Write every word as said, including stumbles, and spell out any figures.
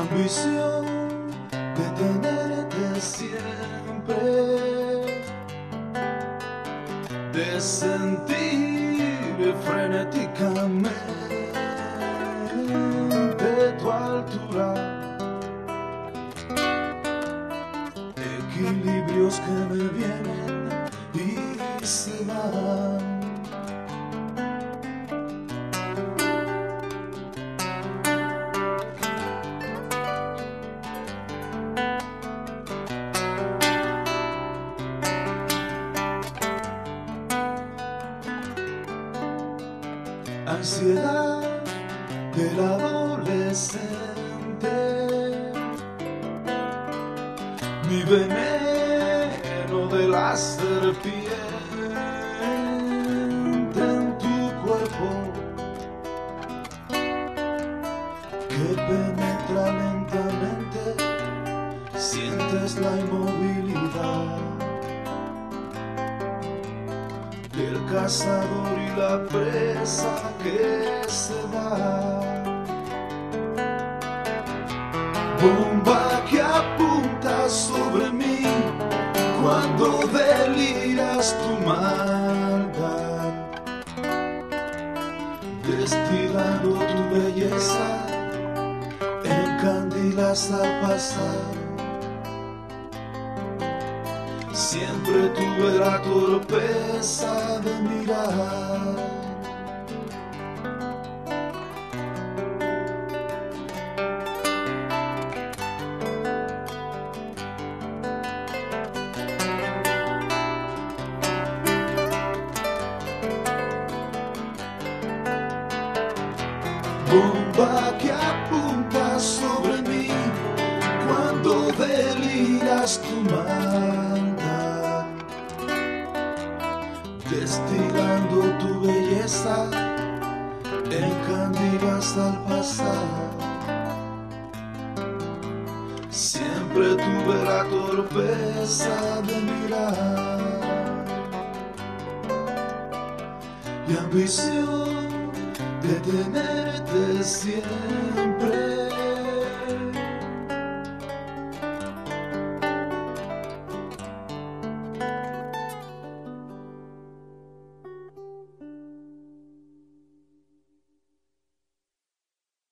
ambición de tenerte siempre, de sentir frenéticamente tu altura, equilibrios que me vienen y se van. Ansiedad del adolescente, mi veneno de la serpiente en tu cuerpo, que penetra lentamente, sientes la inmovilidad del cazador y la presa que se va. Bomba que apunta sobre mí cuando deliras tu maldad, destilando tu belleza, encandilas al pasar. Siempre tuve la torpeza de mirar. Bomba que apunta sobre mí cuando deliras tu maldad, destilando tu belleza, encandilas al pasar. Siempre tuve la torpeza de mirar y ambición de tenerte siempre.